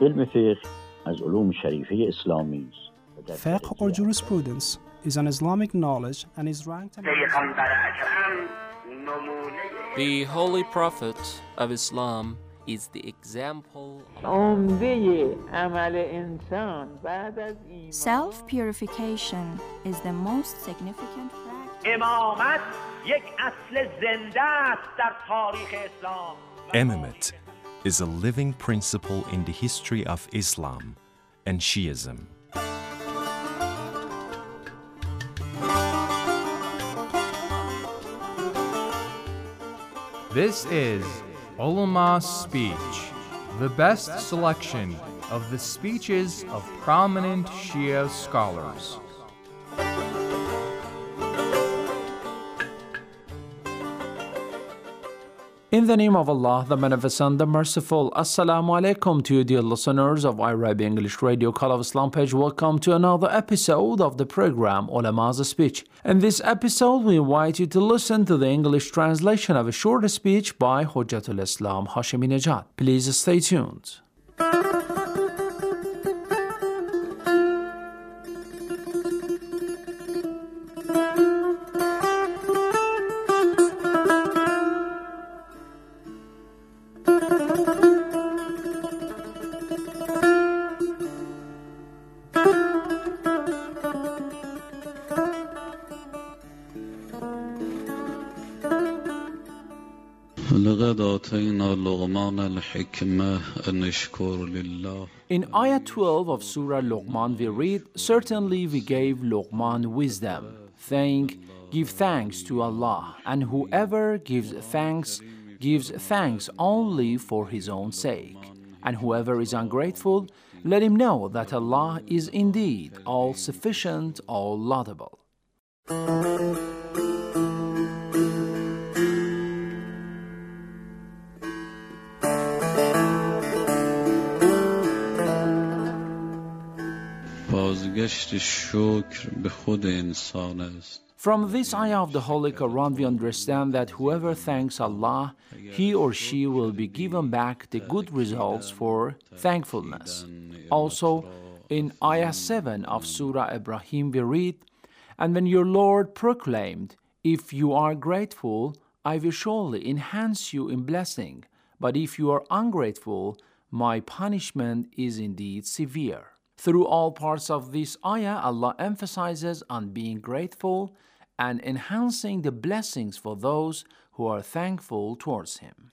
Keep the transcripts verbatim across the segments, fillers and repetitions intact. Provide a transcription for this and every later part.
علم فقه از علوم شریفه اسلامی است. Fiqh or jurisprudence is an Islamic knowledge and is ranked among The Holy Prophet of Islam is the example Self-purification is the most significant practice. Imamate is a living principle in the history of Islam and Shiism. This is Ulama's Speech, the best selection of the speeches of prominent Shia scholars. In the name of Allah, the Beneficent, the Merciful, Assalamu alaikum to you, dear listeners of iRabi English Radio Call of Islam page. Welcome to another episode of the program Ulama's Speech. In this episode, we invite you to listen to the English translation of a short speech by Hujjatul Islam Hashemi Nejad. Please stay tuned. لقد آتينا لقمان الحكمة أن اشكر لله. In ayah twelve of Surah Luqman we read, certainly we gave Luqman wisdom, saying, give thanks to Allah, and whoever gives thanks, gives thanks only for his own sake. And whoever is ungrateful, let him know that Allah is indeed all-sufficient, all-laudable. بازگشت شکر به خود انسان است. From this ayah of the Holy Quran, we understand that whoever thanks Allah, he or she will be given back the good results for thankfulness. Also, in ayah seven of Surah Ibrahim, we read, and when your Lord proclaimed, if you are grateful, I will surely enhance you in blessing, but if you are ungrateful, my punishment is indeed severe. Through all parts of this ayah, Allah emphasizes on being grateful and enhancing the blessings for those who are thankful towards Him.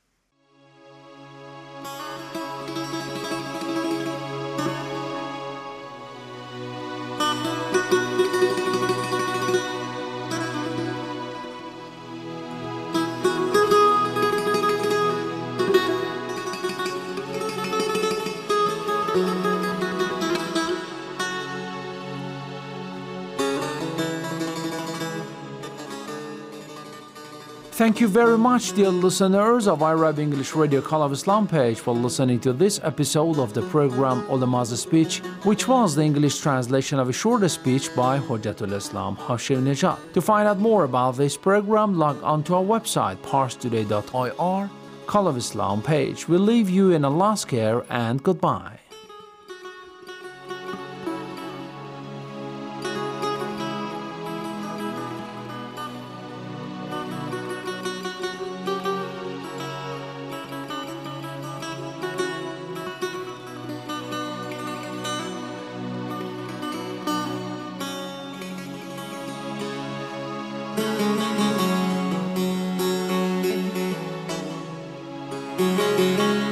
Thank you very much, dear listeners of iRabi English Radio Call of Islam page, for listening to this episode of the program Ulama's Speech, which was the English translation of a short speech by Hujjatul Islam Hashemi Nejad. To find out more about this program, log on to our website, parstoday dot I R, Call of Islam page. We leave you in Allah's care and goodbye. Thank you.